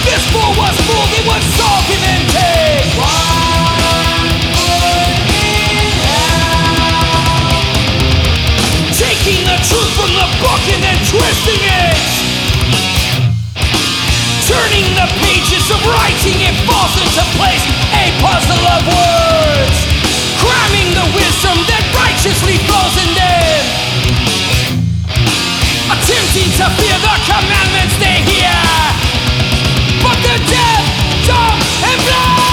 fistful was full, it was all give and take. One foot in hell. Taking the truth from the book and then twisting it. Turning the pages of writing, it falls into place, a puzzle of words. Cramming the wisdom that righteously flows in them. Attempting to fear the commandments they hear, but they're deaf, dumb, and blind.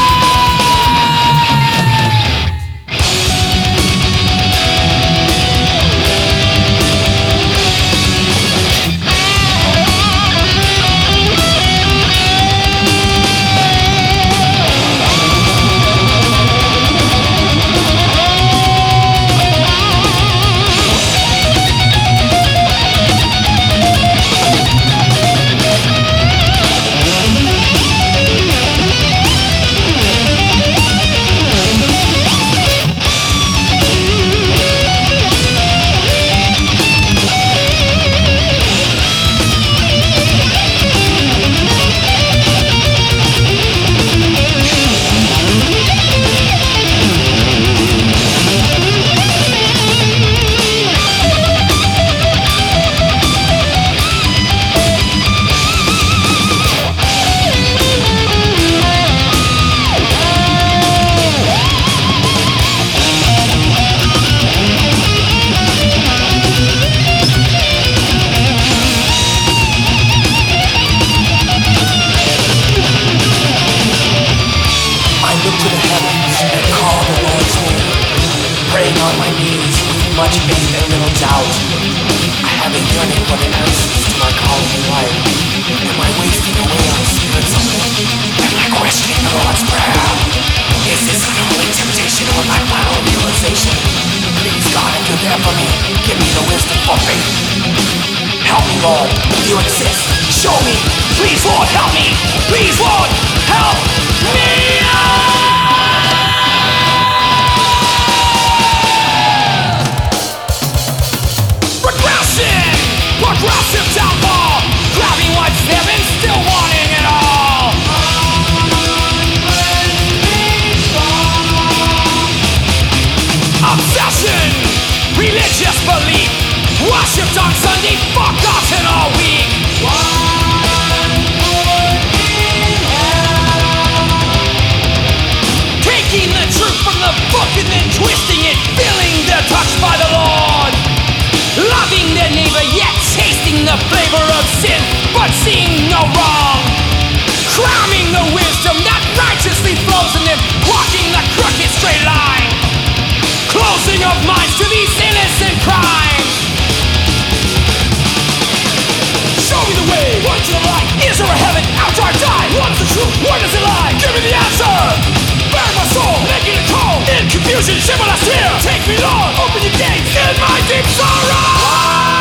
On my knees with much faith and little doubt. I have a yearning for the answers to my calling in life. Am I wasting away on spirits only? Am I questioning the Lord's Prayer? Is this an only temptation or my final realization? Please God, if you're there for me, give me the wisdom for faith. Help me, Lord, you exist. Show me. Please, Lord, help me. Please, Lord, help me. Progressive downfall, grabbing what's there and still wanting it all. Obsession, religious belief, worshipped on Sunday, forgotten all week. One foot in hell. Taking the truth from the book and then twisting it, feeling they're touched by the Lord. Loving their neighbor yet tasting the flavor of sin, but seeing no wrong. Cramming the wisdom that righteously flows in them, walking the crooked straight line. Closing of minds to these innocent crimes. Show me the way, point to the light. Is there a heaven after I die? What is the truth? Where does it lie? Give me the answer. Bare my soul, making it cold. In confusion, shimmer last here. Take me, Lord, open your gates in my deep sorrow.